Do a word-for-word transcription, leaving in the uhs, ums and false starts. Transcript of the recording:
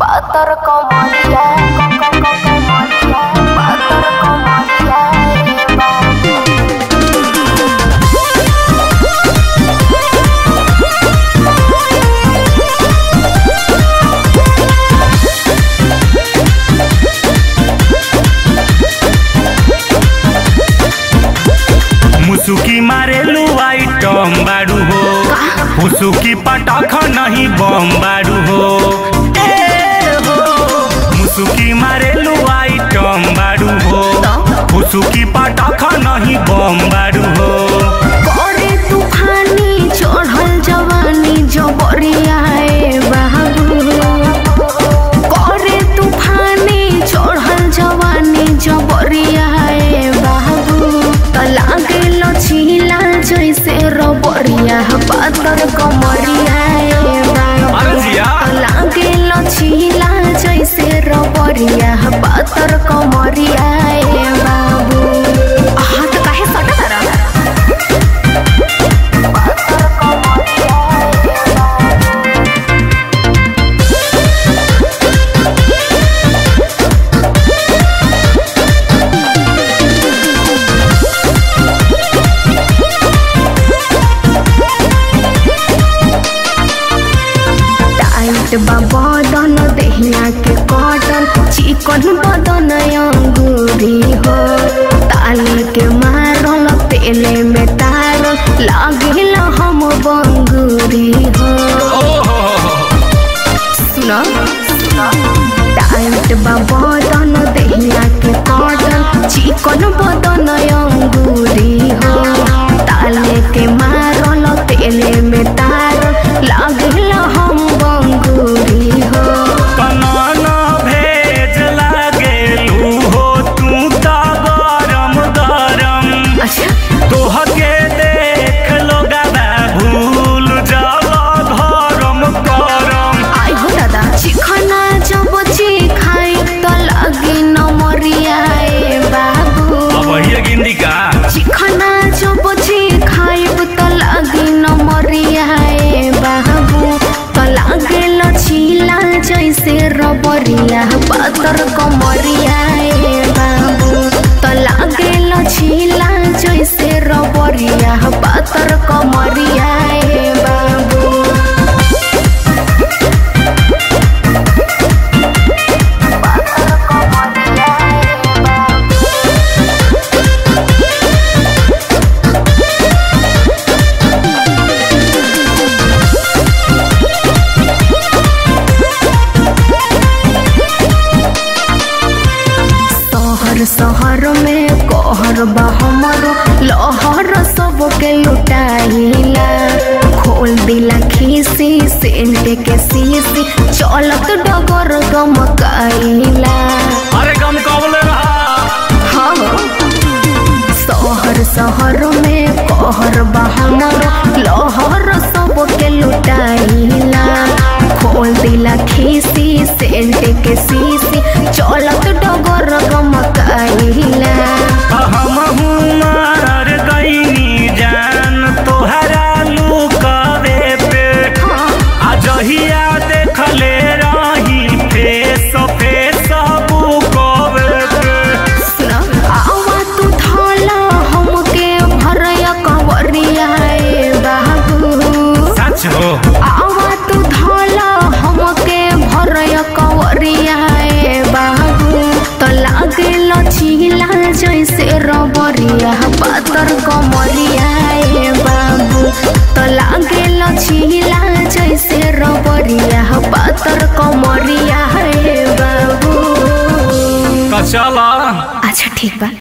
पातर कमरिया कमरिया पातर कमरिया रे बाबू। मुसुकी मारेलू आइटम बारू हो, मुसुकी पटाख नहीं बम बारू हो। ए हो मुसुकी मारेलू आइटम बारू हो, मुसुकी पटाख नहीं बम बारू हो। करे तूफानी चढ़ल जवानी जबरिया ए बाबू। करे तूफानी चढ़ल जवानी जबरिया ए बाबू। त लागे लचीला जैसे रबरिया पातर कमरिया ए बाबू। त लागे लचीला जैसे रबरिया पातर कमरिया ए बाबू। हाथ काहे सटा तारा बदन देहिया के कटन चिकन बदन अंगूरी हो। ताले के मारल तेले में तारल लागिल हम बंगूरी हो। सुनो टाइट बदन देहिया के कटन चिकन बदन अंगूरी हो। ताले के मारल तेले में तारल लागिल हम बंगूरी हो। कनाना भेज लागेलू हो तू त गरम गरम। अच्छा तोहके देख लो गादा भूल जाला धरम करम। आई हो दादा चिखना जब चिखाई तो लगी नमरिया ए बाबू। अब ये गिंदी का चिखना जब चिखाई तो लगी नमरिया ए बाबू। तो लागे लचीला जैसे रबरिया पातर कमरिया ए बाबू। तो लागे लचीला जैसे रबरिया पातर कमरिया ए बाबू। शहर में कहर बा हमरो लहर सबके लुटाइला। खोल दिला खीसी सेंट के सीसी चलत डगर गमकाइला। अरे गम कबले रहा। हाँ शहर शहर में कहर बा हमरो लहर सबके लुटाइला। खोल दिला खीसी सेंट के सीसी चलत डगर गमकाइला। हम मार गईनी जान तोहरा लुकावे पे। आ जहिया देखले रही फेस फेस बुकवे पे। आवा तू थाला हमके भरया कंवरिया ए बाबू। सच हो आवा तू थाला हमके भरया कंवरिया ए बाबू। तो लागे लचीला जैसे रबरिया पातर कमरिया ए बाबू। तो लागे लचीला जैसे रबरिया पातर कमरिया ए बाबू। तो चला। अच्छा ठीक बा।